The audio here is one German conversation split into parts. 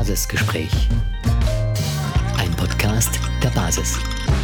Basisgespräch. Ein Podcast der Basis.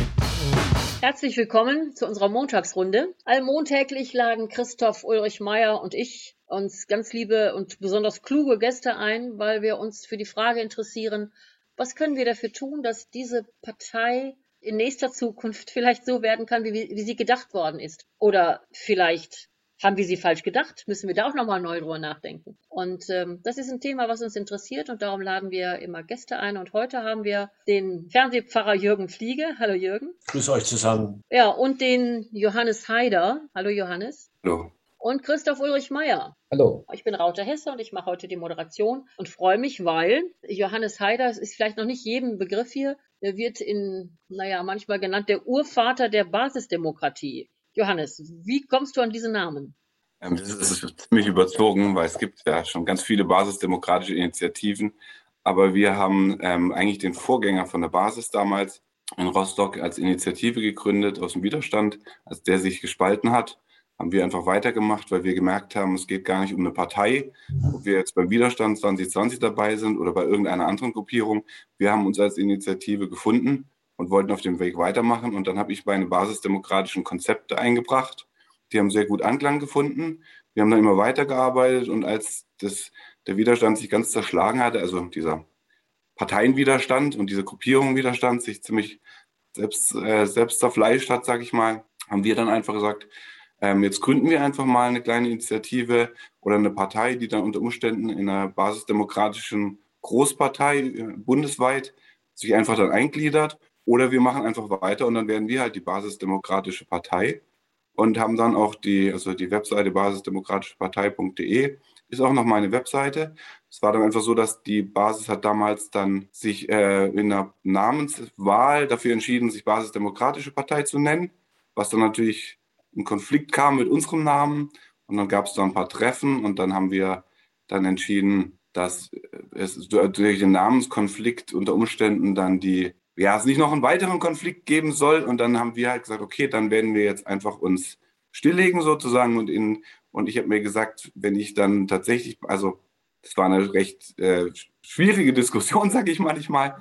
Herzlich willkommen zu unserer Montagsrunde. Allmontäglich laden Christoph Ulrich Meyer und ich uns ganz liebe und besonders kluge Gäste ein, weil wir uns für die Frage interessieren, was können wir dafür tun, dass diese Partei in nächster Zukunft vielleicht so werden kann, wie sie gedacht worden ist. Oder vielleicht haben wir sie falsch gedacht, müssen wir da auch nochmal neu drüber nachdenken. Und das ist ein Thema, was uns interessiert, und darum laden wir immer Gäste ein. Und heute haben wir den Fernsehpfarrer Jürgen Fliege. Hallo Jürgen. Grüß euch zusammen. Ja, und den Johannes Haider. Hallo Johannes. Hallo. Und Christoph Ulrich Meyer. Hallo. Ich bin Raute Hesse und ich mache heute die Moderation und freue mich, weil Johannes Haider, es ist vielleicht noch nicht jedem Begriff hier, er wird manchmal genannt der Urvater der Basisdemokratie. Johannes, wie kommst du an diesen Namen? Das ist ziemlich überzogen, weil es gibt ja schon ganz viele basisdemokratische Initiativen. Aber wir haben eigentlich den Vorgänger von der Basis damals in Rostock als Initiative gegründet aus dem Widerstand. Als der sich gespalten hat, haben wir einfach weitergemacht, weil wir gemerkt haben, es geht gar nicht um eine Partei, ob wir jetzt beim Widerstand 2020 dabei sind oder bei irgendeiner anderen Gruppierung. Wir haben uns als Initiative gefunden und wollten auf dem Weg weitermachen. Und dann habe ich meine basisdemokratischen Konzepte eingebracht. Die haben sehr gut Anklang gefunden. Wir haben dann immer weitergearbeitet. Und als der Widerstand sich ganz zerschlagen hatte, also dieser Parteienwiderstand und diese Gruppierungswiderstand sich ziemlich selbst zerfleischt hat, sage ich mal, haben wir dann einfach gesagt, jetzt gründen wir einfach mal eine kleine Initiative oder eine Partei, die dann unter Umständen in einer basisdemokratischen Großpartei bundesweit sich einfach dann eingliedert. Oder wir machen einfach weiter und dann werden wir halt die Basisdemokratische Partei und haben dann auch die Webseite basisdemokratischepartei.de ist auch noch meine Webseite. Es war dann einfach so, dass die Basis hat damals dann sich in einer Namenswahl dafür entschieden, sich Basisdemokratische Partei zu nennen, was dann natürlich in Konflikt kam mit unserem Namen. Und dann gab es da ein paar Treffen und dann haben wir dann entschieden, dass es durch den Namenskonflikt unter Umständen dann es nicht noch einen weiteren Konflikt geben soll. Und dann haben wir halt gesagt, okay, dann werden wir jetzt einfach uns stilllegen sozusagen. Und ich habe mir gesagt, wenn ich dann tatsächlich, also das war eine recht schwierige Diskussion, sage ich mal.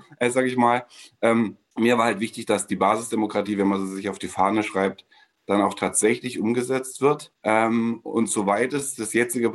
Mir war halt wichtig, dass die Basisdemokratie, wenn man sie sich auf die Fahne schreibt, dann auch tatsächlich umgesetzt wird. Und soweit es das jetzige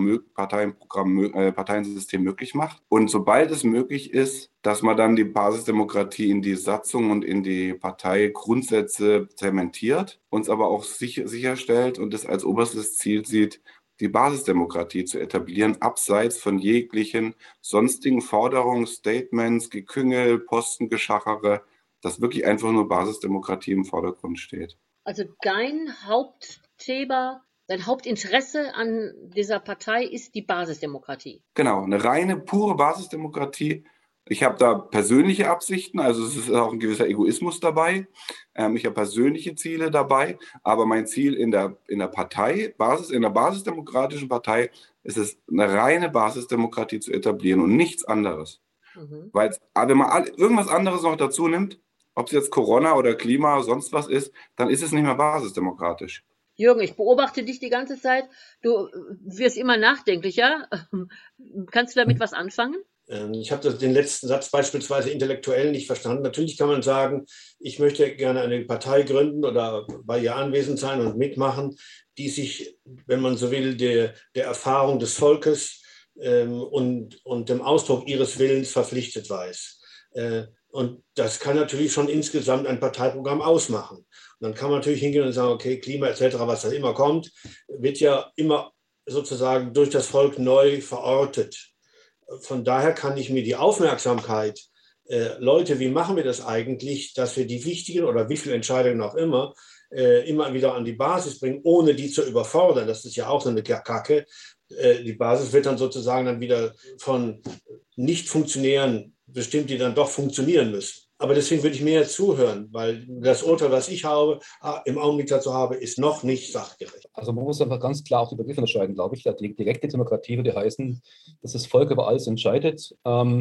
Parteiensystem möglich macht. Und sobald es möglich ist, dass man dann die Basisdemokratie in die Satzung und in die Parteigrundsätze zementiert, uns aber auch sicherstellt und es als oberstes Ziel sieht, die Basisdemokratie zu etablieren, abseits von jeglichen sonstigen Forderungen, Statements, Geküngel, Postengeschachere, dass wirklich einfach nur Basisdemokratie im Vordergrund steht. Also dein Hauptthema, dein Hauptinteresse an dieser Partei ist die Basisdemokratie. Genau, eine reine, pure Basisdemokratie. Ich habe da persönliche Absichten, also es ist auch ein gewisser Egoismus dabei. Ich habe persönliche Ziele dabei, aber mein Ziel in der Partei, in der basisdemokratischen Partei, ist es, eine reine Basisdemokratie zu etablieren und nichts anderes. Weil wenn man irgendwas anderes noch dazu nimmt, ob es jetzt Corona oder Klima oder sonst was ist, dann ist es nicht mehr basisdemokratisch. Jürgen, ich beobachte dich die ganze Zeit. Du wirst immer nachdenklicher. Kannst du damit was anfangen? Ich habe den letzten Satz beispielsweise intellektuell nicht verstanden. Natürlich kann man sagen, ich möchte gerne eine Partei gründen oder bei ihr anwesend sein und mitmachen, die sich, wenn man so will, der Erfahrung des Volkes und dem Ausdruck ihres Willens verpflichtet weiß. Und das kann natürlich schon insgesamt ein Parteiprogramm ausmachen. Und dann kann man natürlich hingehen und sagen, okay, Klima etc., was da immer kommt, wird ja immer sozusagen durch das Volk neu verortet. Von daher kann ich mir die Aufmerksamkeit, Leute, wie machen wir das eigentlich, dass wir die wichtigen oder wie viele Entscheidungen auch immer wieder an die Basis bringen, ohne die zu überfordern. Das ist ja auch so eine Kacke. Die Basis wird dann sozusagen dann wieder von Nicht-Funktionären bestimmt, die dann doch funktionieren müssen. Aber deswegen würde ich mehr zuhören, weil das Urteil, was ich im Augenblick dazu habe, ist noch nicht sachgerecht. Also man muss einfach ganz klar auch die Begriffe unterscheiden, glaube ich. Die direkte Demokratie würde heißen, dass das Volk über alles entscheidet.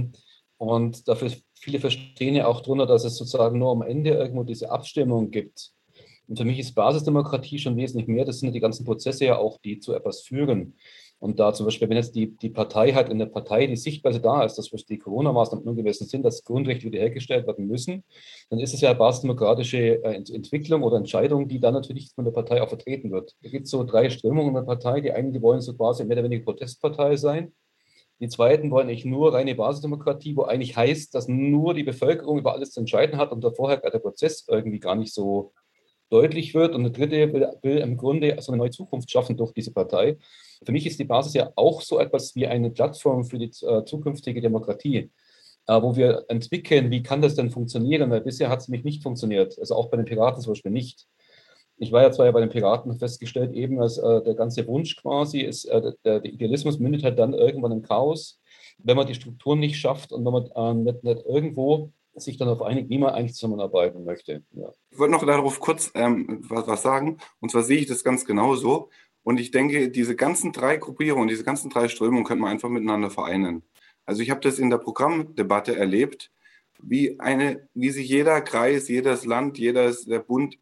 Und dafür viele verstehen ja auch darunter, dass es sozusagen nur am Ende irgendwo diese Abstimmung gibt. Und für mich ist Basisdemokratie schon wesentlich mehr. Das sind ja die ganzen Prozesse ja auch, die zu etwas führen. Und da zum Beispiel, wenn jetzt die Partei halt in der Partei die Sichtweise da ist, dass die Corona-Maßnahmen ungemessen sind, dass Grundrechte wiederhergestellt werden müssen, dann ist es ja eine basisdemokratische Entwicklung oder Entscheidung, die dann natürlich von der Partei auch vertreten wird. Da gibt es so 3 Strömungen in der Partei. Die einen, die wollen so quasi mehr oder weniger Protestpartei sein. Die zweiten wollen eigentlich nur reine Basisdemokratie, wo eigentlich heißt, dass nur die Bevölkerung über alles zu entscheiden hat und davor halt der Prozess irgendwie gar nicht so deutlich wird. Und der dritte will im Grunde so eine neue Zukunft schaffen durch diese Partei. Für mich ist die Basis ja auch so etwas wie eine Plattform für die zukünftige Demokratie, wo wir entwickeln, wie kann das denn funktionieren, weil bisher hat es nämlich nicht funktioniert, also auch bei den Piraten zum Beispiel nicht. Ich war ja zwar bei den Piraten festgestellt, eben als der ganze Wunsch quasi ist, der Idealismus mündet halt dann irgendwann im Chaos, wenn man die Strukturen nicht schafft und wenn man nicht irgendwo sich dann auf einigt, wie man eigentlich zusammenarbeiten möchte. Ja. Ich wollte noch darauf kurz was sagen. Und zwar sehe ich das ganz genauso. Und ich denke, diese ganzen 3 Gruppierungen, diese ganzen 3 Strömungen können wir einfach miteinander vereinen. Also ich habe das in der Programmdebatte erlebt, wie sich jeder Kreis, jedes Land, der Bund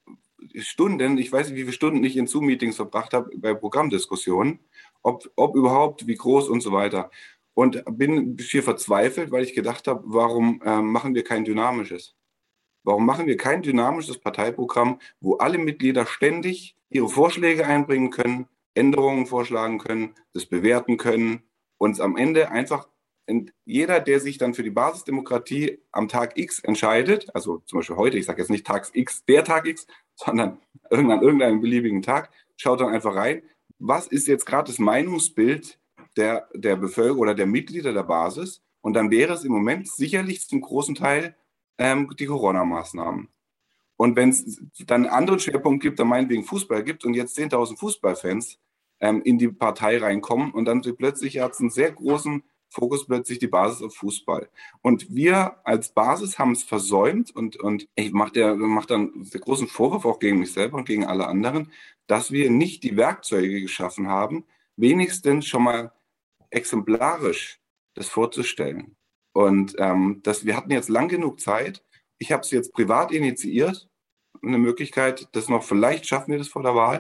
Stunden, ich weiß nicht, wie viele Stunden ich in Zoom-Meetings verbracht habe bei Programmdiskussionen, ob überhaupt, wie groß und so weiter. Und bin schier verzweifelt, weil ich gedacht habe, warum machen wir kein dynamisches? Warum machen wir kein dynamisches Parteiprogramm, wo alle Mitglieder ständig ihre Vorschläge einbringen können, Änderungen vorschlagen können, das bewerten können, und am Ende einfach jeder, der sich dann für die Basisdemokratie am Tag X entscheidet, also zum Beispiel heute, ich sage jetzt nicht Tag X, der Tag X, sondern irgendeinen beliebigen Tag, schaut dann einfach rein, was ist jetzt gerade das Meinungsbild der Bevölkerung oder der Mitglieder der Basis, und dann wäre es im Moment sicherlich zum großen Teil die Corona-Maßnahmen. Und wenn es dann einen anderen Schwerpunkt gibt, der meinetwegen Fußball gibt und jetzt 10.000 Fußballfans in die Partei reinkommen und dann plötzlich hat es einen sehr großen Fokus plötzlich die Basis auf Fußball. Und wir als Basis haben es versäumt und ich mache dann den großen Vorwurf auch gegen mich selber und gegen alle anderen, dass wir nicht die Werkzeuge geschaffen haben, wenigstens schon mal exemplarisch das vorzustellen. Und wir hatten jetzt lang genug Zeit. Ich habe es jetzt privat initiiert, eine Möglichkeit, das noch, vielleicht schaffen wir das vor der Wahl,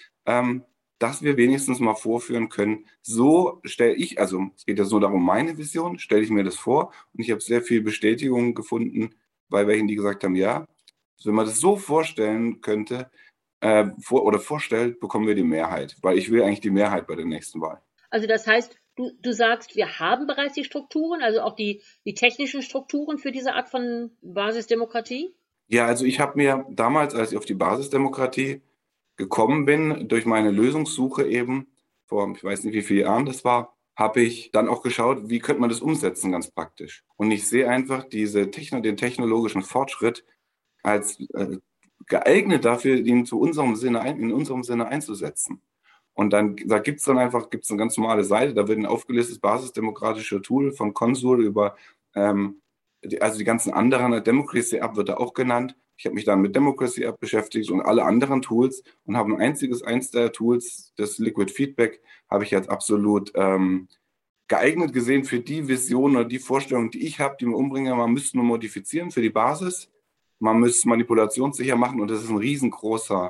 dass wir wenigstens mal vorführen können. So stelle ich, also es geht ja so darum, meine Vision, stelle ich mir das vor. Und ich habe sehr viel Bestätigung gefunden bei welchen, die gesagt haben, ja, wenn man das so vorstellen könnte vorstellt, bekommen wir die Mehrheit. Weil ich will eigentlich die Mehrheit bei der nächsten Wahl. Also das heißt, du sagst, wir haben bereits die Strukturen, also auch die technischen Strukturen für diese Art von Basisdemokratie? Ja, also ich habe mir damals, als ich auf die Basisdemokratie gekommen bin, durch meine Lösungssuche eben, vor ich weiß nicht wie viele Jahren das war, habe ich dann auch geschaut, wie könnte man das umsetzen, ganz praktisch. Und ich sehe einfach den technologischen Fortschritt als geeignet dafür, ihn in unserem Sinne einzusetzen. Und dann da gibt's eine ganz normale Seite, da wird ein aufgelistet basisdemokratische Tool von Consul über also die ganzen anderen, Democracy App wird da auch genannt. Ich habe mich dann mit Democracy App beschäftigt und alle anderen Tools und habe eins der Tools, das Liquid Feedback, habe ich als absolut geeignet gesehen für die Vision oder die Vorstellung, die ich habe, die man umbringe. Man müsste nur modifizieren für die Basis, man müsste manipulationssicher machen und das ist ein riesengroßes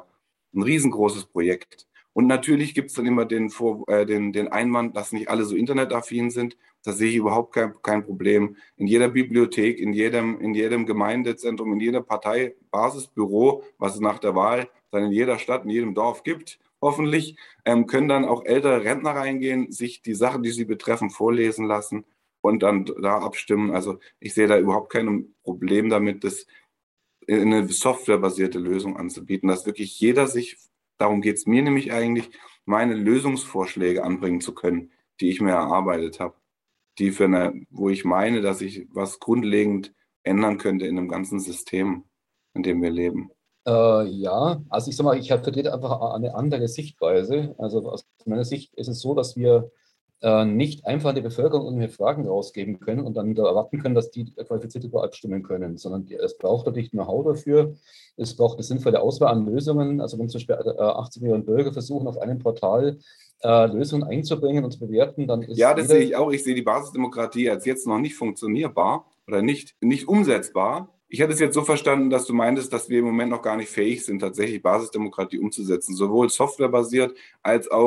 Projekt. Und natürlich gibt es dann immer den Einwand, dass nicht alle so internetaffin sind. Da sehe ich überhaupt kein Problem. In jeder Bibliothek, in jedem Gemeindezentrum, in jeder Parteibasisbüro, was es nach der Wahl dann in jeder Stadt, in jedem Dorf gibt, hoffentlich, können dann auch ältere Rentner reingehen, sich die Sachen, die sie betreffen, vorlesen lassen und dann da abstimmen. Also ich sehe da überhaupt kein Problem damit, das in eine softwarebasierte Lösung anzubieten, dass wirklich jeder sich, darum geht es mir nämlich eigentlich, meine Lösungsvorschläge anbringen zu können, die ich mir erarbeitet habe, wo ich meine, dass ich was grundlegend ändern könnte in dem ganzen System, in dem wir leben. Ja, also ich sag mal, ich vertrete einfach eine andere Sichtweise. Also aus meiner Sicht ist es so, dass wir nicht einfach an die Bevölkerung irgendwelche Fragen rausgeben können und dann wieder erwarten können, dass die qualifiziert darüber abstimmen können, sondern es braucht natürlich Know-how dafür, es braucht eine sinnvolle Auswahl an Lösungen. Also wenn zum Beispiel 80 Millionen Bürger versuchen, auf einem Portal Lösungen einzubringen und zu bewerten, dann ist... Ja, das sehe ich auch. Ich sehe die Basisdemokratie als jetzt noch nicht funktionierbar oder nicht umsetzbar. Ich hatte es jetzt so verstanden, dass du meintest, dass wir im Moment noch gar nicht fähig sind, tatsächlich Basisdemokratie umzusetzen, sowohl softwarebasiert als auch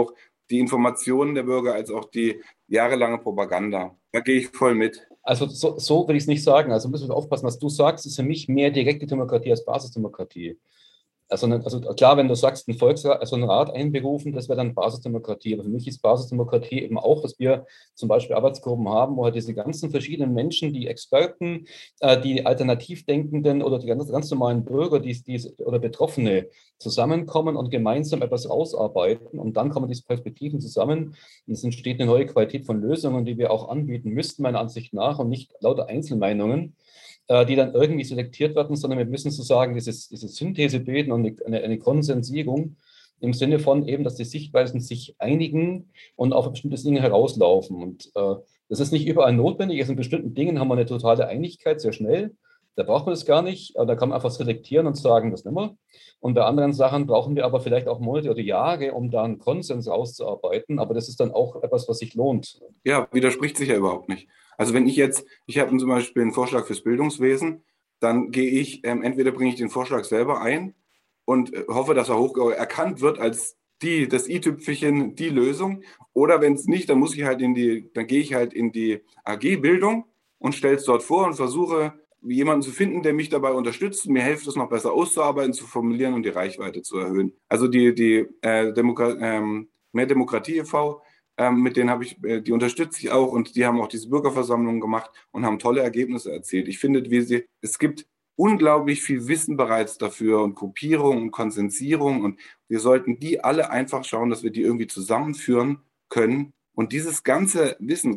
die Informationen der Bürger als auch die jahrelange Propaganda. Da gehe ich voll mit. Also so will ich es nicht sagen. Also müssen wir aufpassen, was du sagst, ist für mich mehr direkte Demokratie als Basisdemokratie. Also klar, wenn du sagst, ein Volksrat, also einen Rat einberufen, das wäre dann Basisdemokratie. Aber für mich ist Basisdemokratie eben auch, dass wir zum Beispiel Arbeitsgruppen haben, wo halt diese ganzen verschiedenen Menschen, die Experten, die Alternativdenkenden oder die ganz normalen Bürger, oder Betroffene zusammenkommen und gemeinsam etwas ausarbeiten. Und dann kommen diese Perspektiven zusammen und es entsteht eine neue Qualität von Lösungen, die wir auch anbieten müssten, meiner Ansicht nach, und nicht lauter Einzelmeinungen, die dann irgendwie selektiert werden, sondern wir müssen sozusagen diese Synthese bilden und eine Konsensierung im Sinne von eben, dass die Sichtweisen sich einigen und auf bestimmte Dinge herauslaufen. Und das ist nicht überall notwendig. Also in bestimmten Dingen haben wir eine totale Einigkeit sehr schnell. Da braucht man das gar nicht. Da kann man einfach selektieren und sagen, das nehmen wir. Und bei anderen Sachen brauchen wir aber vielleicht auch Monate oder Jahre, um da einen Konsens auszuarbeiten. Aber das ist dann auch etwas, was sich lohnt. Ja, widerspricht sich ja überhaupt nicht. Also wenn ich habe zum Beispiel einen Vorschlag fürs Bildungswesen, dann gehe ich, entweder bringe ich den Vorschlag selber ein und hoffe, dass er hoch erkannt wird als das i-Tüpfelchen, die Lösung. Oder wenn es nicht, dann gehe ich halt in die AG-Bildung und stelle es dort vor und versuche, jemanden zu finden, der mich dabei unterstützt und mir hilft, es noch besser auszuarbeiten, zu formulieren und die Reichweite zu erhöhen. Also Mehr Demokratie e.V., mit denen die unterstütze ich auch, und die haben auch diese Bürgerversammlungen gemacht und haben tolle Ergebnisse erzielt. Ich finde, es gibt unglaublich viel Wissen bereits dafür und Gruppierung und Konsensierung, und wir sollten die alle einfach schauen, dass wir die irgendwie zusammenführen können. Und dieses ganze Wissen,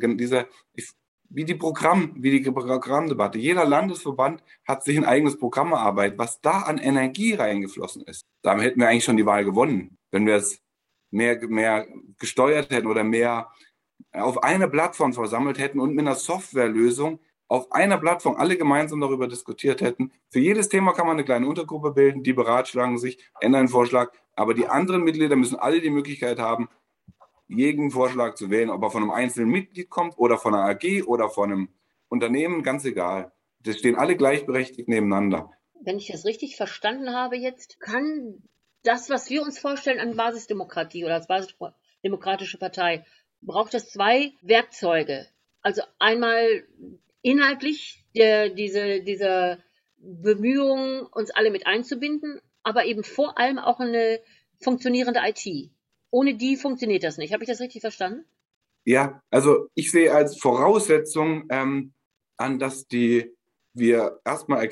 wie die Programmdebatte, jeder Landesverband hat sich ein eigenes Programm erarbeitet, was da an Energie reingeflossen ist. Damit hätten wir eigentlich schon die Wahl gewonnen, wenn wir es mehr gesteuert hätten oder mehr auf einer Plattform versammelt hätten und mit einer Softwarelösung auf einer Plattform alle gemeinsam darüber diskutiert hätten. Für jedes Thema kann man eine kleine Untergruppe bilden, die beratschlagen sich, ändern einen Vorschlag, aber die anderen Mitglieder müssen alle die Möglichkeit haben, jeden Vorschlag zu wählen, ob er von einem einzelnen Mitglied kommt oder von einer AG oder von einem Unternehmen, ganz egal. Das stehen alle gleichberechtigt nebeneinander. Wenn ich das richtig verstanden habe jetzt, kann das, was wir uns vorstellen an Basisdemokratie oder als basisdemokratische Partei, braucht es zwei Werkzeuge. Also einmal inhaltlich diese Bemühungen, uns alle mit einzubinden, aber eben vor allem auch eine funktionierende IT. Ohne die funktioniert das nicht. Habe ich das richtig verstanden? Ja, also ich sehe als Voraussetzung an, dass wir erstmal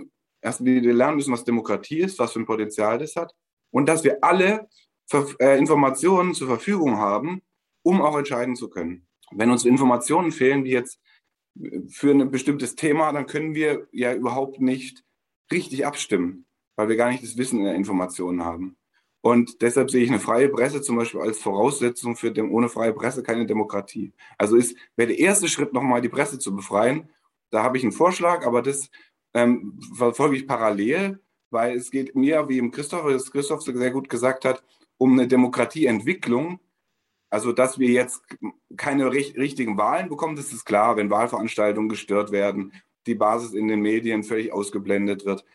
lernen müssen, was Demokratie ist, was für ein Potenzial das hat, und dass wir alle Informationen zur Verfügung haben, um auch entscheiden zu können. Wenn uns Informationen fehlen, wie jetzt für ein bestimmtes Thema, dann können wir ja überhaupt nicht richtig abstimmen, weil wir gar nicht das Wissen in der Information haben. Und deshalb sehe ich eine freie Presse zum Beispiel als Voraussetzung für ohne freie Presse keine Demokratie. Also wäre der erste Schritt, nochmal die Presse zu befreien. Da habe ich einen Vorschlag, aber das verfolge ich parallel, weil es geht mir, wie Christoph sehr gut gesagt hat, um eine Demokratieentwicklung. Also, dass wir jetzt keine richtigen Wahlen bekommen, das ist klar, wenn Wahlveranstaltungen gestört werden, die Basis in den Medien völlig ausgeblendet wird.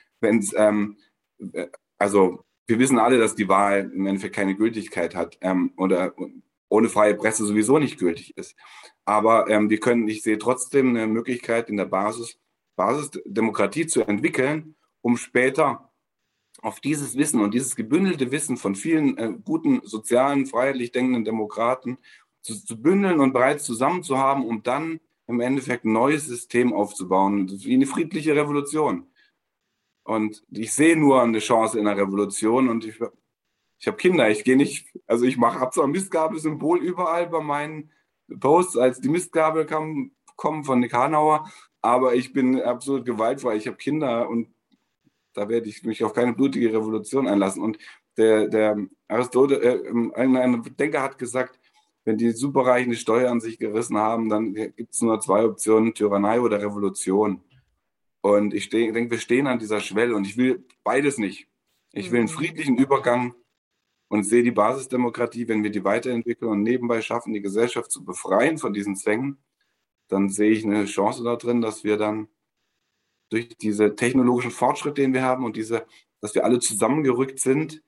Also wir wissen alle, dass die Wahl im Endeffekt keine Gültigkeit hat oder ohne freie Presse sowieso nicht gültig ist. Aber ich sehe trotzdem eine Möglichkeit in der Basisdemokratie zu entwickeln, um später auf dieses Wissen und dieses gebündelte Wissen von vielen guten, sozialen, freiheitlich denkenden Demokraten zu bündeln und bereits zusammen zu haben, um dann im Endeffekt ein neues System aufzubauen, wie eine friedliche Revolution. Und ich sehe nur eine Chance in der Revolution, und ich habe Kinder, ich habe zwar ein Mistgabelsymbol überall bei meinen Posts, als die Mistgabel kommen von Nick Hanauer, aber ich bin absolut gewaltfrei, ich habe Kinder, und da werde ich mich auf keine blutige Revolution einlassen. Und der Aristoteles, ein Denker hat gesagt, wenn die Superreichen die Steuer an sich gerissen haben, dann gibt es nur zwei Optionen, Tyrannei oder Revolution. Und ich denke, wir stehen an dieser Schwelle, und ich will beides nicht. Ich will einen friedlichen Übergang und sehe die Basisdemokratie, wenn wir die weiterentwickeln und nebenbei schaffen, die Gesellschaft zu befreien von diesen Zwängen, dann sehe ich eine Chance da drin, dass wir dann durch diese technologischen Fortschritte, den wir haben, und dass wir alle zusammengerückt sind,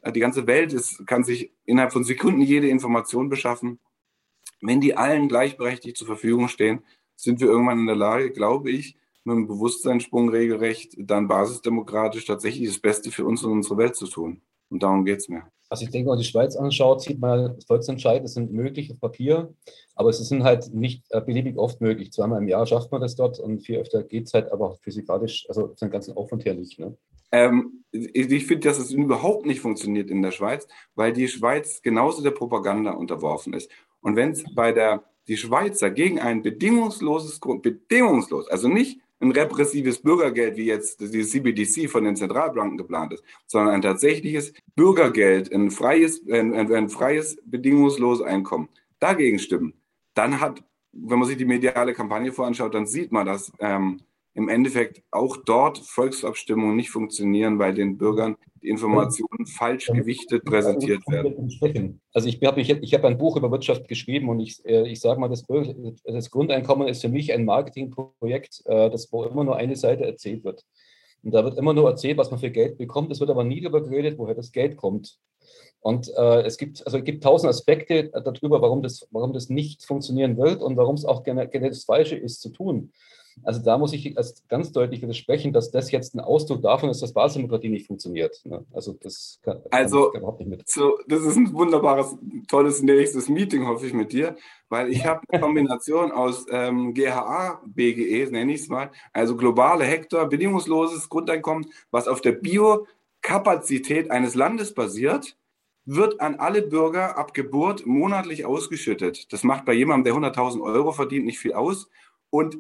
die ganze Welt kann sich innerhalb von Sekunden jede Information beschaffen. Wenn die allen gleichberechtigt zur Verfügung stehen, sind wir irgendwann in der Lage, glaube ich, mit einem Bewusstseinssprung regelrecht, dann basisdemokratisch tatsächlich das Beste für uns und unsere Welt zu tun. Und darum geht es mir. Also ich denke, wenn man die Schweiz anschaut, sieht man, Volksentscheide sind möglich auf Papier, aber sie sind halt nicht beliebig oft möglich. Zweimal im Jahr schafft man das dort und viel öfter geht es halt aber physikalisch, also den ganzen Aufwand her nicht. Ne? Ich finde, dass es überhaupt nicht funktioniert in der Schweiz, weil die Schweiz genauso der Propaganda unterworfen ist. Und wenn es die Schweizer gegen ein bedingungslos, also nicht ein repressives Bürgergeld, wie jetzt die CBDC von den Zentralbanken geplant ist, sondern ein tatsächliches Bürgergeld, ein freies, bedingungsloses Einkommen, dagegen stimmen, dann wenn man sich die mediale Kampagne voranschaut, dann sieht man, dass im Endeffekt auch dort Volksabstimmungen nicht funktionieren, weil den Bürgern die Informationen falsch gewichtet präsentiert werden. Also ich habe ein Buch über Wirtschaft geschrieben und ich sage mal, das Grundeinkommen ist für mich ein Marketingprojekt, wo immer nur eine Seite erzählt wird. Und da wird immer nur erzählt, was man für Geld bekommt. Es wird aber nie darüber geredet, woher das Geld kommt. Und es gibt 1000 Aspekte darüber, warum das nicht funktionieren wird und warum es auch gerne das Falsche ist zu tun. Also da muss ich ganz deutlich widersprechen, dass das jetzt ein Ausdruck davon ist, dass Basisdemokratie nicht funktioniert. Also das kann ich überhaupt nicht mit. Das ist ein wunderbares, tolles nächstes Meeting, hoffe ich, mit dir, weil ich habe eine Kombination aus GHA, BGE, nenne ich es mal, also globale Hektar, bedingungsloses Grundeinkommen, was auf der Biokapazität eines Landes basiert, wird an alle Bürger ab Geburt monatlich ausgeschüttet. Das macht bei jemandem, der 100.000 € verdient, nicht viel aus. Und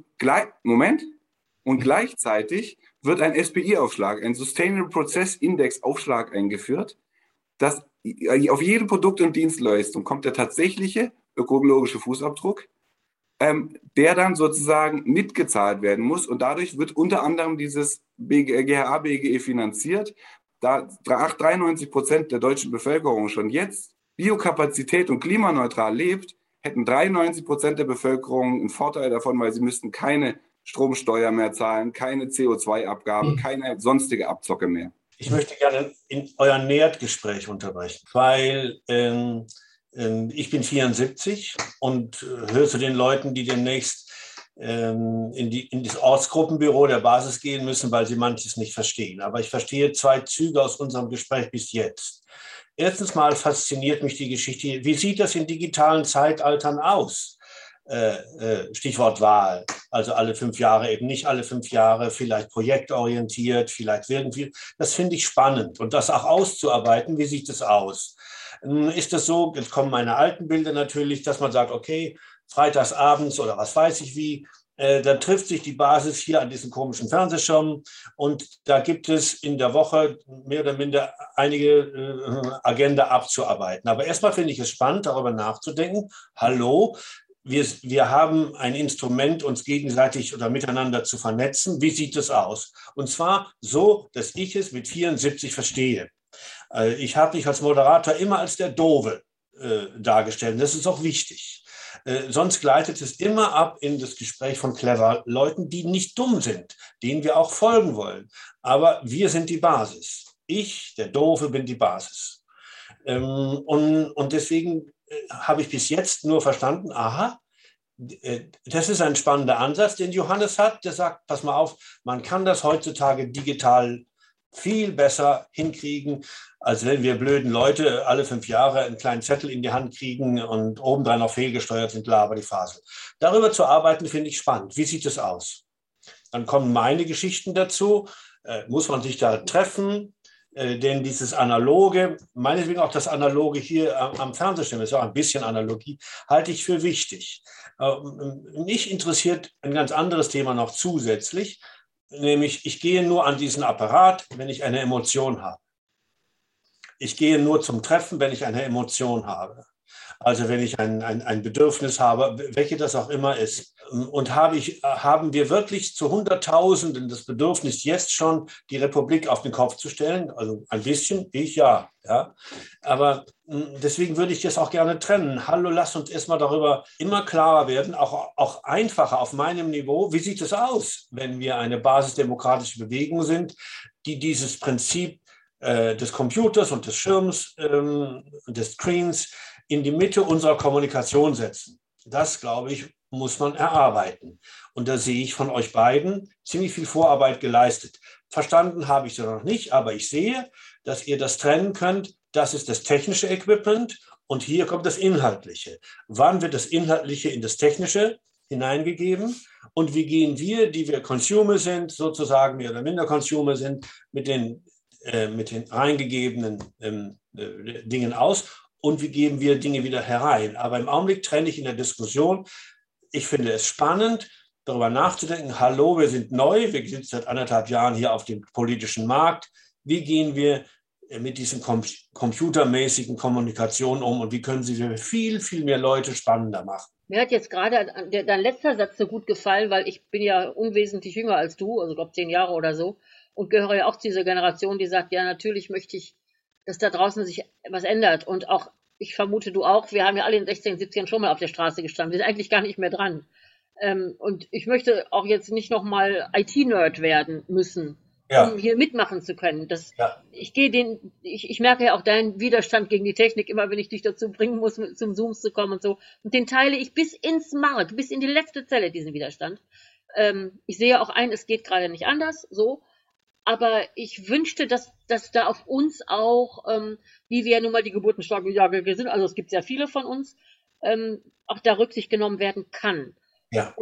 gleichzeitig wird ein SPI-Aufschlag, ein Sustainable Process Index Aufschlag eingeführt, dass auf jede Produkt- und Dienstleistung kommt der tatsächliche ökologische Fußabdruck, der dann sozusagen mitgezahlt werden muss. Und dadurch wird unter anderem dieses GHA-BGE finanziert, da 93% der deutschen Bevölkerung schon jetzt Biokapazität und klimaneutral lebt, hätten 93% der Bevölkerung einen Vorteil davon, weil sie müssten keine Stromsteuer mehr zahlen, keine CO2-Abgabe, keine sonstige Abzocke mehr. Ich möchte gerne in euer Nährgespräch unterbrechen, weil ich bin 74 und höre zu den Leuten, die demnächst in das Ortsgruppenbüro der Basis gehen müssen, weil sie manches nicht verstehen. Aber ich verstehe 2 Züge aus unserem Gespräch bis jetzt. Erstens mal fasziniert mich die Geschichte, wie sieht das in digitalen Zeitaltern aus? Stichwort Wahl, also alle 5 Jahre, eben nicht alle 5 Jahre, vielleicht projektorientiert, vielleicht irgendwie. Das finde ich spannend und das auch auszuarbeiten, wie sieht es aus? Ist es so, jetzt kommen meine alten Bilder natürlich, dass man sagt, okay, freitagsabends oder was weiß ich wie, dann trifft sich die Basis hier an diesen komischen Fernsehschirmen und da gibt es in der Woche mehr oder minder einige Agenda abzuarbeiten. Aber erstmal finde ich es spannend, darüber nachzudenken. Hallo, wir haben ein Instrument, uns gegenseitig oder miteinander zu vernetzen. Wie sieht es aus? Und zwar so, dass ich es mit 74 verstehe. Ich habe mich als Moderator immer als der Doofe dargestellt. Das ist auch wichtig. Sonst gleitet es immer ab in das Gespräch von clever Leuten, die nicht dumm sind, denen wir auch folgen wollen. Aber wir sind die Basis. Ich, der Doofe, bin die Basis. Und deswegen habe ich bis jetzt nur verstanden, aha, das ist ein spannender Ansatz, den Johannes hat. Der sagt, pass mal auf, man kann das heutzutage digital viel besser hinkriegen, als wenn wir blöden Leute alle 5 Jahre einen kleinen Zettel in die Hand kriegen und obendrein noch fehlgesteuert sind, laber die Fasel. Darüber zu arbeiten, finde ich spannend. Wie sieht es aus? Dann kommen meine Geschichten dazu. Muss man sich da treffen? Denn dieses Analoge, meinetwegen auch das Analoge hier am Fernsehschirm, ist auch ein bisschen Analogie, halte ich für wichtig. Mich interessiert ein ganz anderes Thema noch zusätzlich, nämlich ich gehe nur an diesen Apparat, wenn ich eine Emotion habe. Ich gehe nur zum Treffen, wenn ich eine Emotion habe. Also wenn ich ein Bedürfnis habe, welche das auch immer ist. Und haben wir wirklich zu Hunderttausenden das Bedürfnis, jetzt schon die Republik auf den Kopf zu stellen? Also ein bisschen, ja. Aber deswegen würde ich das auch gerne trennen. Hallo, lasst uns erstmal darüber immer klarer werden, auch einfacher auf meinem Niveau. Wie sieht es aus, wenn wir eine basisdemokratische Bewegung sind, die dieses Prinzip des Computers und des Schirms und des Screens in die Mitte unserer Kommunikation setzen. Das, glaube ich, muss man erarbeiten. Und da sehe ich von euch beiden ziemlich viel Vorarbeit geleistet. Verstanden habe ich es noch nicht, aber ich sehe, dass ihr das trennen könnt. Das ist das technische Equipment und hier kommt das Inhaltliche. Wann wird das Inhaltliche in das Technische hineingegeben und wie gehen wir, die wir Consumer sind, sozusagen mehr oder minder Consumer sind, mit den reingegebenen Dingen aus und wie geben wir Dinge wieder herein. Aber im Augenblick trenne ich in der Diskussion. Ich finde es spannend, darüber nachzudenken, hallo, wir sind neu, wir sind seit 1,5 Jahren hier auf dem politischen Markt. Wie gehen wir mit diesen computermäßigen Kommunikationen um und wie können sie für viel, viel mehr Leute spannender machen? Mir hat jetzt gerade dein letzter Satz so gut gefallen, weil ich bin ja unwesentlich jünger als du, also ich glaube 10 Jahre oder so, und gehöre ja auch zu dieser Generation, die sagt, ja, natürlich möchte ich, dass da draußen sich was ändert. Und auch, ich vermute, du auch, wir haben ja alle in den 16, 17 schon mal auf der Straße gestanden, wir sind eigentlich gar nicht mehr dran. Und ich möchte auch jetzt nicht nochmal IT-Nerd werden müssen, um hier mitmachen zu können. Ich merke ja auch deinen Widerstand gegen die Technik, immer wenn ich dich dazu bringen muss, zum Zooms zu kommen und so. Und den teile ich bis ins Mark, bis in die letzte Zelle, diesen Widerstand. Ich sehe auch ein, es geht gerade nicht anders, so. Aber ich wünschte, dass da auf uns auch, wie wir ja nun mal die geburtenstarken Jahrgänge sind, also es gibt sehr viele von uns, auch da Rücksicht genommen werden kann. Ja.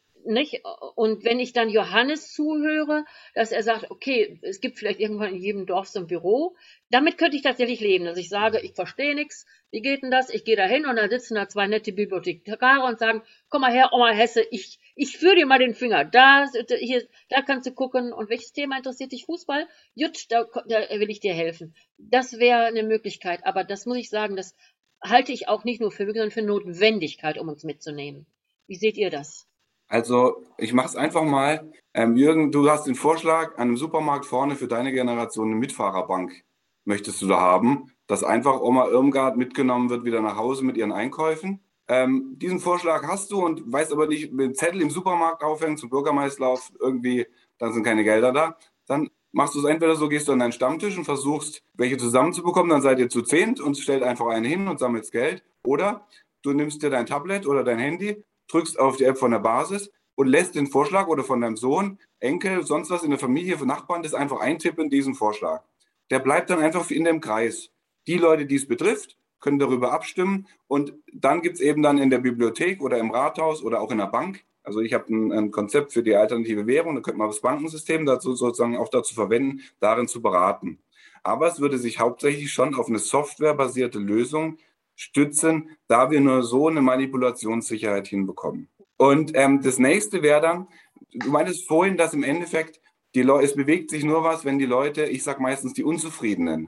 Und wenn ich dann Johannes zuhöre, dass er sagt, okay, es gibt vielleicht irgendwann in jedem Dorf so ein Büro, damit könnte ich tatsächlich leben, dass ich sage, ich verstehe nichts, wie geht denn das? Ich gehe da hin und dann sitzen da 2 nette Bibliothekare und sagen, komm mal her, Oma Hesse, ich führe dir mal den Finger, da kannst du gucken und welches Thema interessiert dich? Fußball? Jut, da will ich dir helfen. Das wäre eine Möglichkeit, aber das muss ich sagen, das halte ich auch nicht nur für möglich, sondern für Notwendigkeit, um uns mitzunehmen. Wie seht ihr das? Also ich mache es einfach mal. Jürgen, du hast den Vorschlag, an einem Supermarkt vorne für deine Generation eine Mitfahrerbank möchtest du da haben, dass einfach Oma Irmgard mitgenommen wird wieder nach Hause mit ihren Einkäufen. Diesen Vorschlag hast du und weißt aber nicht, mit dem Zettel im Supermarkt aufhängen zum Bürgermeisterlauf, irgendwie, dann sind keine Gelder da. Dann machst du es entweder so, gehst du an deinen Stammtisch und versuchst, welche zusammenzubekommen, dann seid ihr zu 10 und stellt einfach eine hin und sammelst Geld. Oder du nimmst dir dein Tablet oder dein Handy, drückst auf die App von der Basis und lässt den Vorschlag oder von deinem Sohn, Enkel, sonst was in der Familie, von Nachbarn, das einfach eintippen, diesen Vorschlag. Der bleibt dann einfach in dem Kreis. Die Leute, die es betrifft, können darüber abstimmen und dann gibt es eben dann in der Bibliothek oder im Rathaus oder auch in der Bank, also ich habe ein Konzept für die alternative Währung, da könnte man das Bankensystem dazu sozusagen auch dazu verwenden, darin zu beraten. Aber es würde sich hauptsächlich schon auf eine softwarebasierte Lösung stützen, da wir nur so eine Manipulationssicherheit hinbekommen. Und das nächste wäre dann, du meintest vorhin, dass im Endeffekt es bewegt sich nur was, wenn die Leute, ich sage meistens die Unzufriedenen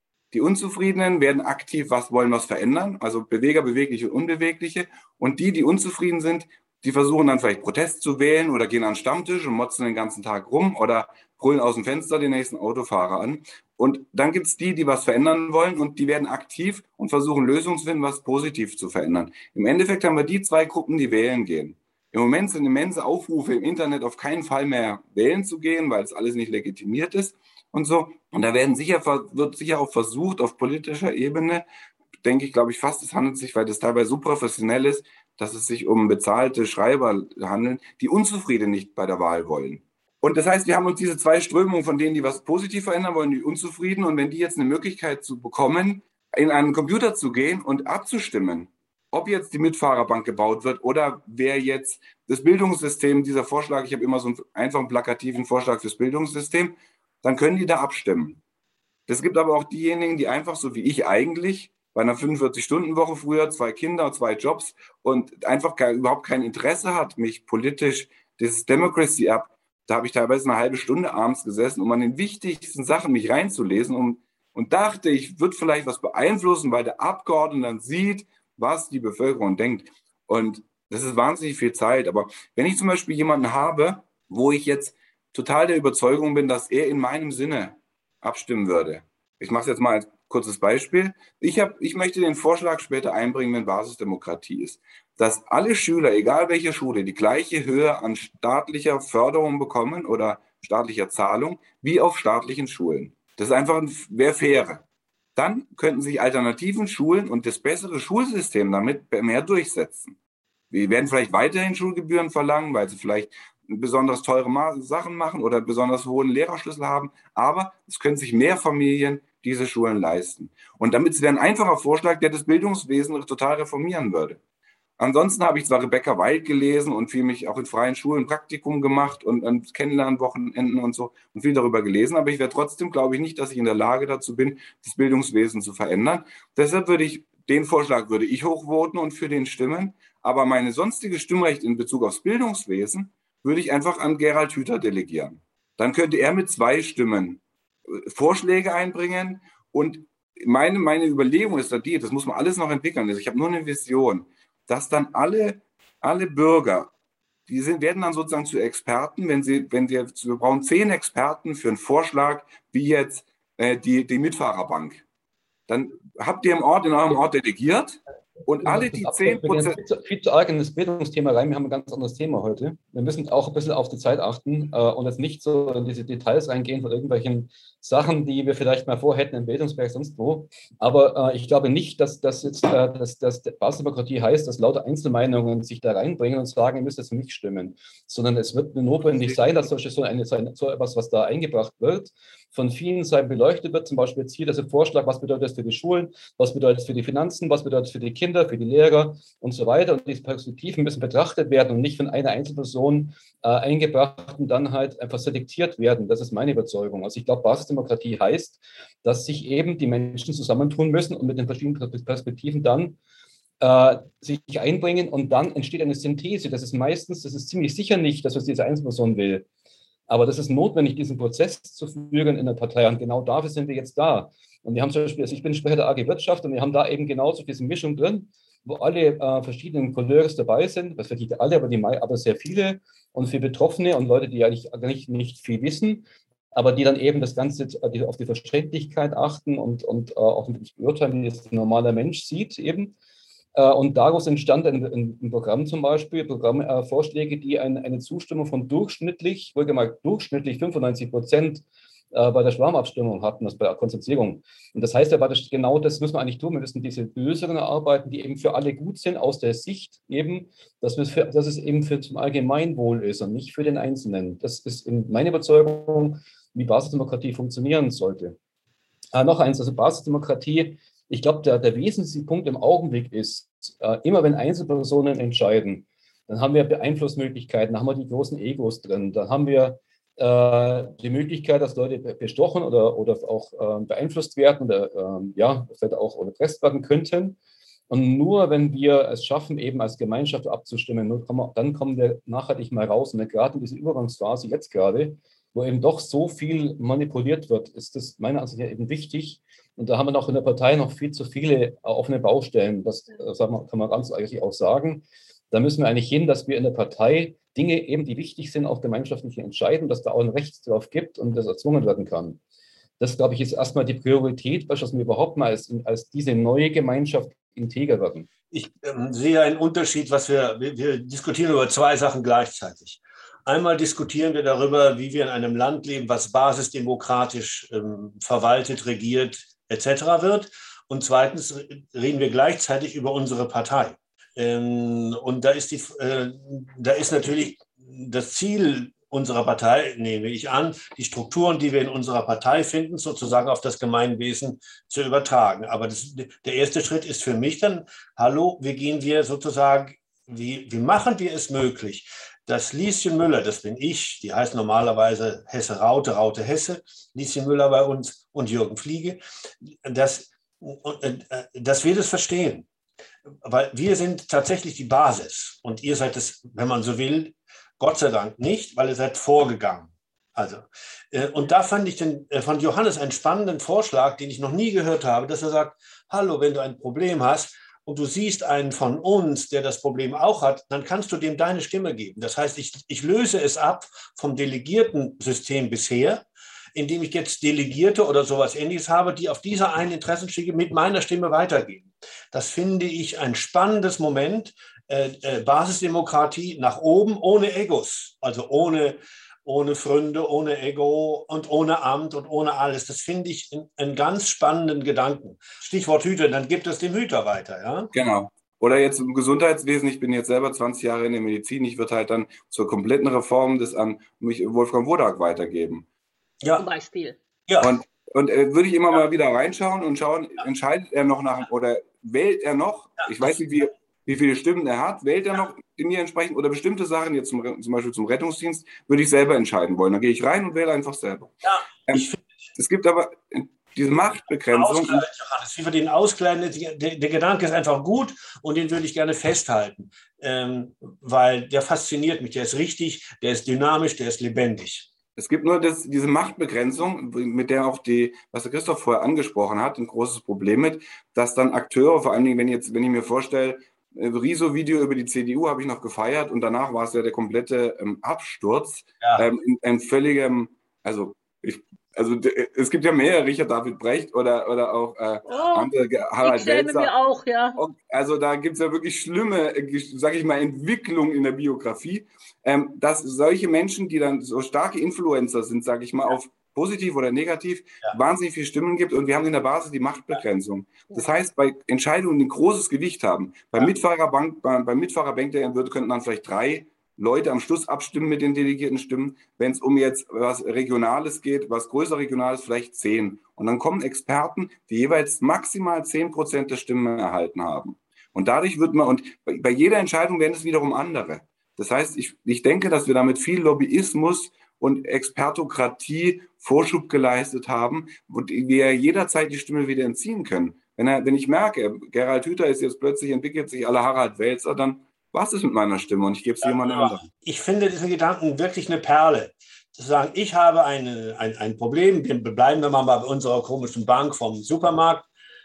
werden aktiv wollen was verändern, also Beweger, Bewegliche und Unbewegliche. Und die unzufrieden sind, die versuchen dann vielleicht Protest zu wählen oder gehen an den Stammtisch und motzen den ganzen Tag rum oder brüllen aus dem Fenster den nächsten Autofahrer an. Und dann gibt es die was verändern wollen und die werden aktiv und versuchen Lösungen zu finden, was positiv zu verändern. Im Endeffekt haben wir die 2 Gruppen, die wählen gehen. Im Moment sind immense Aufrufe im Internet, auf keinen Fall mehr wählen zu gehen, weil es alles nicht legitimiert ist und so. Und da wird sicher auch versucht, auf politischer Ebene, glaube ich fast, es handelt sich, weil das teilweise so professionell ist, dass es sich um bezahlte Schreiber handelt, die unzufrieden nicht bei der Wahl wollen. Und das heißt, wir haben uns diese 2 Strömungen, von denen, die was positiv verändern wollen, die unzufrieden. Und wenn die jetzt eine Möglichkeit zu bekommen, in einen Computer zu gehen und abzustimmen, ob jetzt die Mitfahrerbank gebaut wird oder wer jetzt das Bildungssystem, dieser Vorschlag, ich habe immer so einen einfachen plakativen Vorschlag fürs Bildungssystem, dann können die da abstimmen. Es gibt aber auch diejenigen, die einfach, so wie ich eigentlich, bei einer 45-Stunden-Woche früher, 2 Kinder, 2 Jobs und einfach überhaupt kein Interesse hat, mich politisch, dieses Democracy App, da habe ich teilweise eine halbe Stunde abends gesessen, um an den wichtigsten Sachen mich reinzulesen und dachte, ich würde vielleicht was beeinflussen, weil der Abgeordnete dann sieht, was die Bevölkerung denkt. Und das ist wahnsinnig viel Zeit. Aber wenn ich zum Beispiel jemanden habe, wo ich jetzt total der Überzeugung bin, dass er in meinem Sinne abstimmen würde. Ich mache es jetzt mal als kurzes Beispiel. Ich möchte den Vorschlag später einbringen, wenn Basisdemokratie ist, dass alle Schüler, egal welche Schule, die gleiche Höhe an staatlicher Förderung bekommen oder staatlicher Zahlung wie auf staatlichen Schulen. Das ist einfach wäre fairer. Dann könnten sich alternativen Schulen und das bessere Schulsystem damit mehr durchsetzen. Wir werden vielleicht weiterhin Schulgebühren verlangen, weil sie vielleicht besonders teure Sachen machen oder besonders hohen Lehrerschlüssel haben, aber es können sich mehr Familien diese Schulen leisten. Und damit wäre ein einfacher Vorschlag, der das Bildungswesen total reformieren würde. Ansonsten habe ich zwar Rebecca Wild gelesen und viel mich auch in freien Schulen Praktikum gemacht und Kennenlernwochenenden und so und viel darüber gelesen, aber ich wäre trotzdem, glaube ich, nicht, dass ich in der Lage dazu bin, das Bildungswesen zu verändern. Deshalb würde ich hochvoten und für den stimmen, aber meine sonstige Stimmrecht in Bezug aufs Bildungswesen würde ich einfach an Gerald Hüther delegieren. Dann könnte er mit 2 Stimmen Vorschläge einbringen und meine Überlegung ist da das muss man alles noch entwickeln. Also ich habe nur eine Vision, dass dann alle Bürger, werden dann sozusagen zu Experten, wir brauchen 10 Experten für einen Vorschlag, wie jetzt die Mitfahrerbank. Dann habt ihr in eurem Ort delegiert und alle die 10%. Viel zu arg in das Bildungsthema rein. Wir haben ein ganz anderes Thema heute. Wir müssen auch ein bisschen auf die Zeit achten und jetzt nicht so in diese Details reingehen von irgendwelchen Sachen, die wir vielleicht mal vorhätten im Bildungsbereich sonst wo. Aber ich glaube nicht, dass Basisdemokratie heißt, dass lauter Einzelmeinungen sich da reinbringen und sagen, ihr müsst jetzt für mich stimmen. Sondern es wird notwendig sein, dass so etwas, was da eingebracht wird, von vielen Seiten beleuchtet wird. Zum Beispiel jetzt hier dieser Vorschlag, was bedeutet das für die Schulen, was bedeutet das für die Finanzen, was bedeutet das für die Kinder, für die Lehrer und so weiter. Und diese Perspektiven müssen betrachtet werden und nicht von einer Einzelperson eingebracht und dann halt einfach selektiert werden. Das ist meine Überzeugung. Also ich glaube, Basisdemokratie heißt, dass sich eben die Menschen zusammentun müssen und mit den verschiedenen Perspektiven dann sich einbringen und dann entsteht eine Synthese. Das ist ziemlich sicher nicht das, was diese Einzelperson will. Aber das ist notwendig, diesen Prozess zu führen in der Partei. Und genau dafür sind wir jetzt da. Und wir haben zum Beispiel, also ich bin Sprecher der AG Wirtschaft und wir haben da eben genauso diese Mischung drin, wo alle verschiedenen Couleurs dabei sind. Das vielleicht nicht alle, aber sehr viele. Und für Betroffene und Leute, die eigentlich nicht viel wissen, aber die dann eben das Ganze auf die Verständlichkeit achten und auch nicht beurteilen, wie es ein normaler Mensch sieht eben. Und daraus entstand ein Programm zum Beispiel, Programmvorschläge, die eine Zustimmung von durchschnittlich 95% bei der Schwarmabstimmung hatten, also bei der Konzertierung. Und das heißt, genau das müssen wir eigentlich tun. Wir müssen diese Lösungen erarbeiten, die eben für alle gut sind, aus der Sicht eben, dass es eben zum Allgemeinwohl ist und nicht für den Einzelnen. Das ist meine Überzeugung, wie Basisdemokratie funktionieren sollte. Noch eins, also Basisdemokratie. Ich glaube, der wesentliche Punkt im Augenblick ist, immer wenn Einzelpersonen entscheiden, dann haben wir Beeinflussmöglichkeiten, dann haben wir die großen Egos drin, dann haben wir die Möglichkeit, dass Leute bestochen oder auch beeinflusst werden oder vielleicht auch erpresst werden könnten. Und nur wenn wir es schaffen, eben als Gemeinschaft abzustimmen, dann kommen wir nachhaltig mal raus. Und gerade in dieser Übergangsphase jetzt gerade, wo eben doch so viel manipuliert wird, ist das meiner Ansicht nach eben wichtig. Und da haben wir noch in der Partei noch viel zu viele offene Baustellen. Das kann man ganz eigentlich auch sagen. Da müssen wir eigentlich hin, dass wir in der Partei Dinge eben, die wichtig sind, auch gemeinschaftlich entscheiden, dass da auch ein Recht drauf gibt und das erzwungen werden kann. Das, glaube ich, ist erstmal die Priorität, dass wir überhaupt mal als diese neue Gemeinschaft integer werden. Ich sehe einen Unterschied, wir diskutieren über 2 Sachen gleichzeitig. Einmal diskutieren wir darüber, wie wir in einem Land leben, was basisdemokratisch verwaltet, regiert etc. wird. Und zweitens reden wir gleichzeitig über unsere Partei. Und da ist natürlich das Ziel unserer Partei, nehme ich an, die Strukturen, die wir in unserer Partei finden, sozusagen auf das Gemeinwesen zu übertragen. Aber der erste Schritt ist für mich dann, wie machen wir es möglich, dass Lieschen Müller, das bin ich, die heißt normalerweise Hesse Raute, Raute Hesse, Lieschen Müller bei uns und Jürgen Fliege, dass wir das verstehen. Weil wir sind tatsächlich die Basis und ihr seid es, wenn man so will, Gott sei Dank nicht, weil ihr seid vorgegangen. Also, und da fand ich von Johannes einen spannenden Vorschlag, den ich noch nie gehört habe, dass er sagt, hallo, wenn du ein Problem hast und du siehst einen von uns, der das Problem auch hat, dann kannst du dem deine Stimme geben. Das heißt, ich löse es ab vom Delegierten-System bisher, indem ich jetzt Delegierte oder sowas Ähnliches habe, die auf dieser einen Interessensstiege mit meiner Stimme weitergehen. Das finde ich ein spannendes Moment, Basisdemokratie nach oben, ohne Egos, also ohne ohne Pfründe, ohne Ego und ohne Amt und ohne alles. Das finde ich einen ganz spannenden Gedanken. Stichwort Hüter, dann gibt es den Hüter weiter. Ja? Genau. Oder jetzt im Gesundheitswesen, ich bin jetzt selber 20 Jahre in der Medizin, ich würde halt dann zur kompletten Reform das an Wolfgang Wodak weitergeben. Ja. Zum Beispiel. Ja. Und würde ich immer mal wieder reinschauen und schauen, entscheidet er noch nach oder wählt er noch, ich weiß nicht, wie viele Stimmen er hat, wählt er noch in mir entsprechend oder bestimmte Sachen, jetzt zum Beispiel zum Rettungsdienst, würde ich selber entscheiden wollen. Dann gehe ich rein und wähle einfach selber. Ja, es gibt aber diese Machtbegrenzung. Johannes, wie wir den ausgleichen, der Gedanke ist einfach gut und den würde ich gerne festhalten, weil der fasziniert mich, der ist richtig, der ist dynamisch, der ist lebendig. Es gibt nur diese Machtbegrenzung, mit der auch was der Christoph vorher angesprochen hat, ein großes Problem mit, dass dann Akteure, vor allen Dingen, wenn ich mir vorstelle, Riso-Video über die CDU habe ich noch gefeiert und danach war es ja der komplette Absturz, in völligem, es gibt ja mehrere, Richard David Brecht oder auch andere, Harald Welzer. Mir auch, ja. Also da gibt es ja wirklich schlimme, sage ich mal, Entwicklungen in der Biografie, dass solche Menschen, die dann so starke Influencer sind, sage ich mal, auf positiv oder negativ, wahnsinnig viele Stimmen gibt und wir haben in der Basis die Machtbegrenzung. Das heißt, bei Entscheidungen, die ein großes Gewicht haben, beim Mitfahrerbänk könnten dann vielleicht 3 Leute am Schluss abstimmen mit den delegierten Stimmen. Wenn es um jetzt was Regionales geht, was größer Regionales, vielleicht 10. Und dann kommen Experten, die jeweils maximal 10% der Stimmen erhalten haben. Und dadurch und bei jeder Entscheidung werden es wiederum andere. Das heißt, ich denke, dass wir damit viel Lobbyismus und Expertokratie Vorschub geleistet haben, wo wir jederzeit die Stimme wieder entziehen können. Wenn ich merke, Gerald Hüther ist jetzt plötzlich, entwickelt sich à la Harald Welzer, dann was ist mit meiner Stimme und ich gebe es jemandem anderen. Ich finde diesen Gedanken wirklich eine Perle. Zu sagen, ich habe ein Problem, bleiben wir mal bei unserer komischen Bank vom Supermarkt,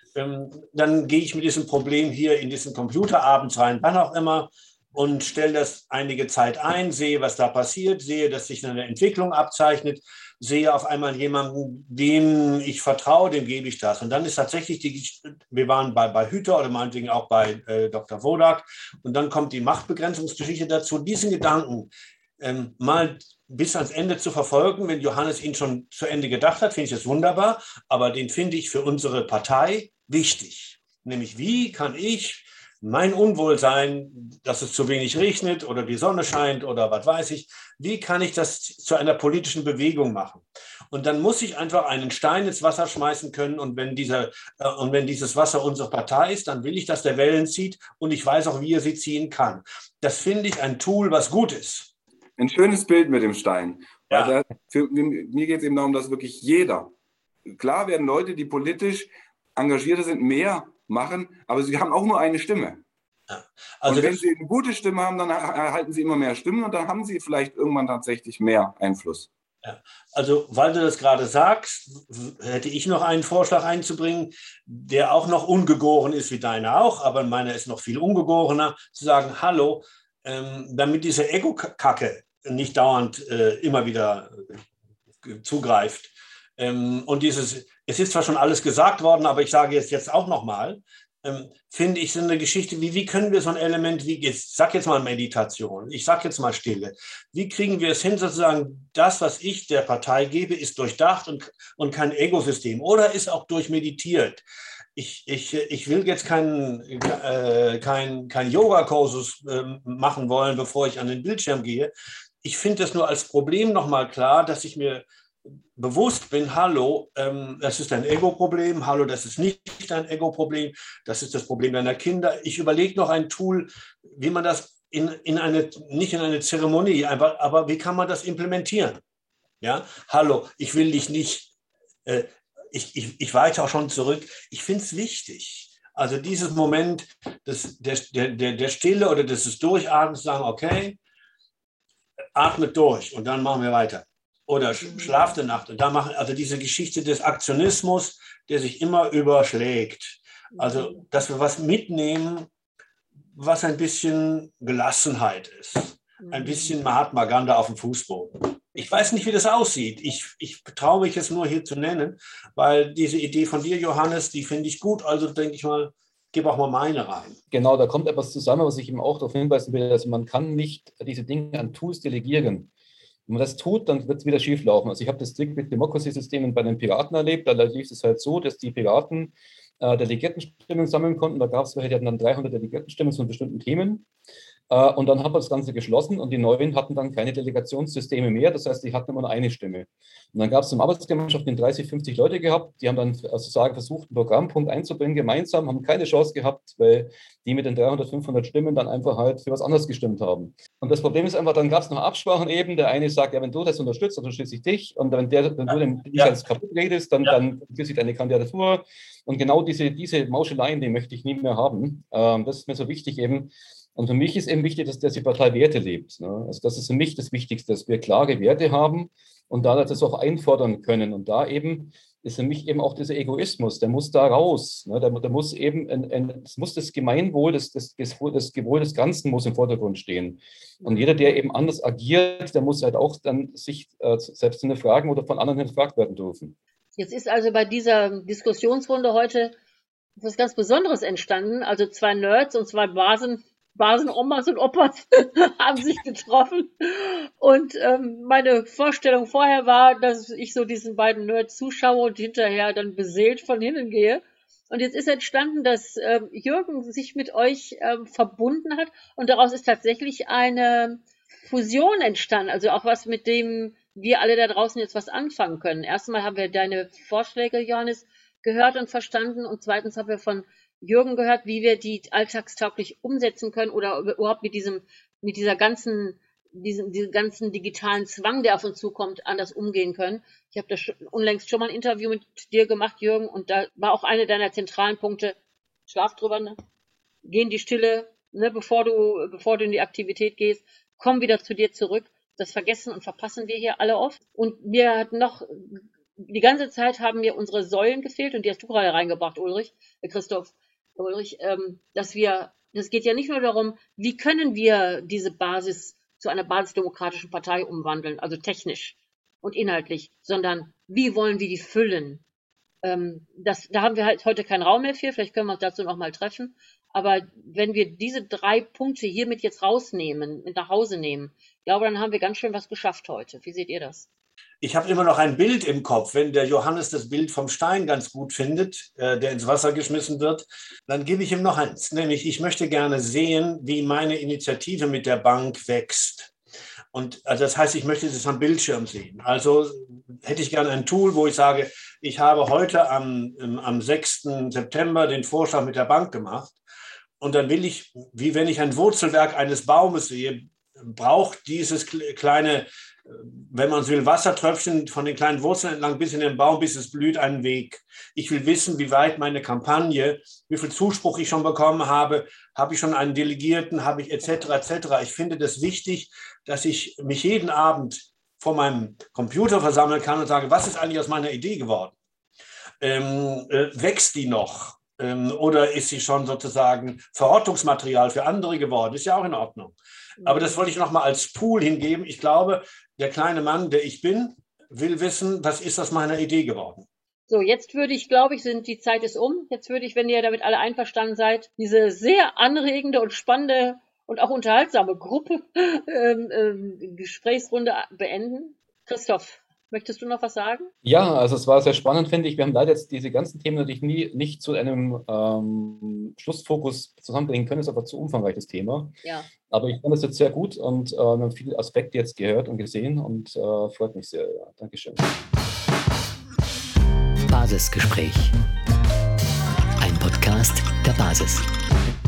dann gehe ich mit diesem Problem hier in diesen Computer abends rein, wann auch immer, und stelle das einige Zeit ein, sehe, was da passiert, sehe, dass sich eine Entwicklung abzeichnet, sehe auf einmal jemanden, dem ich vertraue, dem gebe ich das. Und dann ist tatsächlich wir waren bei Hüther oder meinetwegen auch bei Dr. Wodak und dann kommt die Machtbegrenzungsgeschichte dazu, diesen Gedanken mal bis ans Ende zu verfolgen. Wenn Johannes ihn schon zu Ende gedacht hat, finde ich das wunderbar, aber den finde ich für unsere Partei wichtig. Nämlich, wie kann ich mein Unwohlsein, dass es zu wenig regnet oder die Sonne scheint oder was weiß ich, wie kann ich das zu einer politischen Bewegung machen? Und dann muss ich einfach einen Stein ins Wasser schmeißen können und wenn dieses Wasser unsere Partei ist, dann will ich, dass der Wellen zieht und ich weiß auch, wie er sie ziehen kann. Das finde ich ein Tool, was gut ist. Ein schönes Bild mit dem Stein. Ja. Mir geht es eben darum, dass wirklich jeder, klar werden Leute, die politisch engagiert sind, mehr machen, aber sie haben auch nur eine Stimme. Ja. Also und wenn sie eine gute Stimme haben, dann erhalten sie immer mehr Stimmen und dann haben sie vielleicht irgendwann tatsächlich mehr Einfluss. Ja. Also, weil du das gerade sagst, hätte ich noch einen Vorschlag einzubringen, der auch noch ungegoren ist, wie deiner auch, aber meiner ist noch viel ungegorener, zu sagen, hallo, damit diese Ego-Kacke nicht dauernd immer wieder zugreift. Und es ist zwar schon alles gesagt worden, aber ich sage jetzt auch nochmal, finde ich so eine Geschichte, wie können wir so ein Element, ich sage jetzt mal Meditation, ich sage jetzt mal Stille, wie kriegen wir es hin, sozusagen, das, was ich der Partei gebe, ist durchdacht und kein Ego-System oder ist auch durchmeditiert. Ich will jetzt kein Yoga-Kursus machen wollen, bevor ich an den Bildschirm gehe. Ich finde es nur als Problem nochmal klar, dass ich mir bewusst bin, hallo, das ist ein Ego-Problem, hallo, das ist nicht ein Ego-Problem, das ist das Problem deiner Kinder. Ich überlege noch ein Tool, wie man das nicht in eine Zeremonie, aber wie kann man das implementieren? Ja, hallo, ich will dich nicht, ich weiche auch schon zurück, ich finde es wichtig. Also dieses Moment der Stille oder des Durchatmens, sagen, okay, atmet durch und dann machen wir weiter. Oder schlaft eine Nacht und da machen, also diese Geschichte des Aktionismus, der sich immer überschlägt. Also, dass wir was mitnehmen, was ein bisschen Gelassenheit ist. Ein bisschen Mahatma Gandhi auf dem Fußboden. Ich weiß nicht, wie das aussieht. Ich traue mich es nur hier zu nennen, weil diese Idee von dir, Johannes, die finde ich gut. Also denke ich mal, gebe auch mal meine rein. Genau, da kommt etwas zusammen, was ich eben auch darauf hinweisen will. Also man kann nicht diese Dinge an Tools delegieren. Wenn man das tut, dann wird es wieder schief laufen. Also ich habe das Strict-Democracy-System bei den Piraten erlebt. Da lief es halt so, dass die Piraten Delegiertenstimmen sammeln konnten. Da gab es welche, die hatten dann 300 Delegiertenstimmen zu bestimmten Themen. Und dann hat man das Ganze geschlossen und die Neuen hatten dann keine Delegationssysteme mehr. Das heißt, die hatten immer nur eine Stimme. Und dann gab es eine Arbeitsgemeinschaft, die 30, 50 Leute gehabt. Die haben dann sozusagen versucht, einen Programmpunkt einzubringen, gemeinsam, haben keine Chance gehabt, weil die mit den 300, 500 Stimmen dann einfach halt für was anderes gestimmt haben. Und das Problem ist einfach, dann gab es noch Absprachen eben. Der eine sagt, ja, wenn du das unterstützt, dann unterstütze ich dich. Und wenn du dem alles kaputt redest, dann unterstütze ich deine Kandidatur. Und genau diese Mauscheleien, die möchte ich nie mehr haben. Das ist mir so wichtig eben. Und für mich ist eben wichtig, dass die Partei Werte lebt. Ne? Also das ist für mich das Wichtigste, dass wir klare Werte haben und da das auch einfordern können. Und da eben ist für mich eben auch dieser Egoismus, der muss da raus. Ne? Der muss eben, es muss das Gemeinwohl, das Gewohl des Ganzen muss im Vordergrund stehen. Und jeder, der eben anders agiert, der muss halt auch dann sich selbst hinterfragen oder von anderen hinterfragt werden dürfen. Jetzt ist also bei dieser Diskussionsrunde heute etwas ganz Besonderes entstanden. Also 2 Nerds und 2 Omas und Opas haben sich getroffen. Und meine Vorstellung vorher war, dass ich so diesen beiden Nerds zuschaue und hinterher dann beseelt von hinnen gehe. Und jetzt ist entstanden, dass Jürgen sich mit euch verbunden hat und daraus ist tatsächlich eine Fusion entstanden. Also auch was, mit dem wir alle da draußen jetzt was anfangen können. Erstmal haben wir deine Vorschläge, Johannes, gehört und verstanden und zweitens haben wir von Jürgen gehört, wie wir die alltagstauglich umsetzen können oder überhaupt mit diesem ganzen digitalen Zwang, der auf uns zukommt, anders umgehen können. Ich habe da unlängst schon mal ein Interview mit dir gemacht, Jürgen, und da war auch eine deiner zentralen Punkte, schlaf drüber, ne? Geh in die Stille, ne, bevor du in die Aktivität gehst, komm wieder zu dir zurück. Das vergessen und verpassen wir hier alle oft. Und mir hat die ganze Zeit haben mir unsere Säulen gefehlt und die hast du gerade reingebracht, Christoph Ulrich, das geht ja nicht nur darum, wie können wir diese Basis zu einer basisdemokratischen Partei umwandeln, also technisch und inhaltlich, sondern wie wollen wir die füllen? Da haben wir halt heute keinen Raum mehr für, vielleicht können wir uns dazu noch mal treffen, aber wenn wir diese 3 Punkte hiermit jetzt rausnehmen, mit nach Hause nehmen, ich glaube, dann haben wir ganz schön was geschafft heute. Wie seht ihr das? Ich habe immer noch ein Bild im Kopf. Wenn der Johannes das Bild vom Stein ganz gut findet, der ins Wasser geschmissen wird, dann gebe ich ihm noch eins. Nämlich, ich möchte gerne sehen, wie meine Initiative mit der Bank wächst. Und also das heißt, ich möchte das am Bildschirm sehen. Also hätte ich gerne ein Tool, wo ich sage, ich habe heute am 6. September den Vorschlag mit der Bank gemacht. Und dann will ich, wie wenn ich ein Wurzelwerk eines Baumes sehe, braucht dieses kleine, wenn man so will, Wassertröpfchen von den kleinen Wurzeln entlang bis in den Baum, bis es blüht, einen Weg. Ich will wissen, wie weit meine Kampagne, wie viel Zuspruch ich schon bekommen habe ich schon einen Delegierten, habe ich etc. etc. Ich finde das wichtig, dass ich mich jeden Abend vor meinem Computer versammeln kann und sage, was ist eigentlich aus meiner Idee geworden? Wächst die noch? Oder ist sie schon sozusagen Verortungsmaterial für andere geworden? Ist ja auch in Ordnung. Aber das wollte ich noch mal als Pool hingeben. Ich glaube, der kleine Mann, der ich bin, will wissen, was ist aus meiner Idee geworden. So, jetzt würde ich, glaube ich, die Zeit ist um. Jetzt würde ich, wenn ihr damit alle einverstanden seid, diese sehr anregende und spannende und auch unterhaltsame Gruppe Gesprächsrunde beenden. Christoph, möchtest du noch was sagen? Ja, also es war sehr spannend, finde ich. Wir haben leider jetzt diese ganzen Themen natürlich nicht zu einem Schlussfokus zusammenbringen können. Das ist aber zu umfangreich, das Thema. Ja. Aber ich fand das jetzt sehr gut und wir haben viele Aspekte jetzt gehört und gesehen und freut mich sehr. Ja. Dankeschön. Basisgespräch. Ein Podcast der Basis.